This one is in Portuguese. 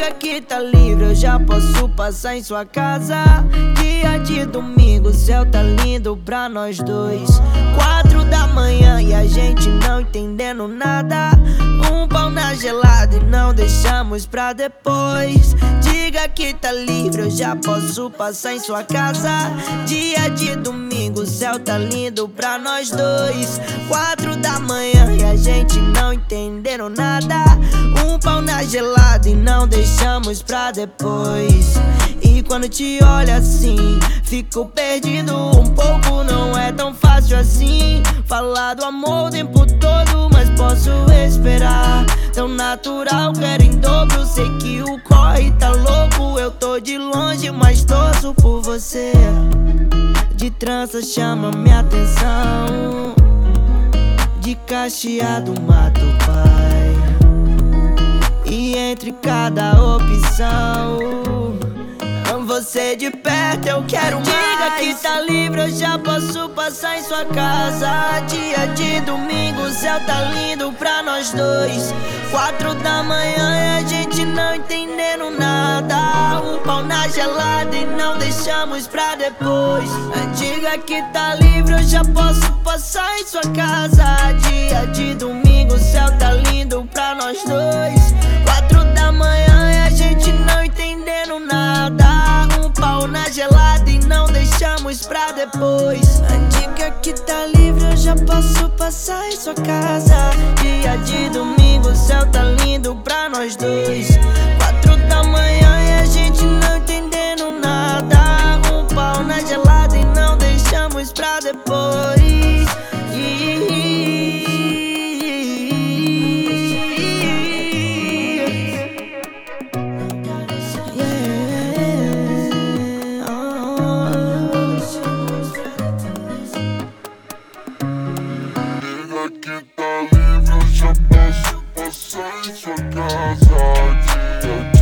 Diga que tá livre, eu já posso passar em sua casa. Dia de domingo, o céu tá lindo pra nós dois. 4 da manhã e a gente não entendendo nada. Um pau na gelada e não deixamos pra depois. Diga que tá livre, eu já posso passar em sua casa. Dia de domingo, o céu tá lindo pra nós dois. 4 da manhã e a gente não entendendo nada. Um pau na gelada e não deixamos pra depois. E quando te olho assim, fico perdido um pouco. Não é tão fácil assim falar do amor o tempo todo, mas posso esperar. Tão natural, quero em dobro. Sei que o corre tá louco. Eu tô de longe, mas torço por você. De trança chama minha atenção. De cacheado mato o pai. E entre cada opção, você de perto eu quero mais. Diga que tá livre, eu já posso passar em sua casa. Dia de domingo, o céu tá lindo pra nós dois. 4 da manhã e a gente não entendendo nada. Um pau na gelada e não deixamos pra depois. Diga que tá livre, eu já posso passar em sua casa. Dia de domingo, o céu tá lindo pra nós dois. 4 da manhã e a gente não entendendo nada. Um pau na gelada e não deixamos pra depois. Diga que tá livre, eu já posso passar em sua casa. Dia de domingo, o céu tá lindo pra nós dois. 4 da manhã e a gente não entendendo nada. Um pau na gelada e não deixamos pra depois. Que tá livre, eu já posso passar em sua casa.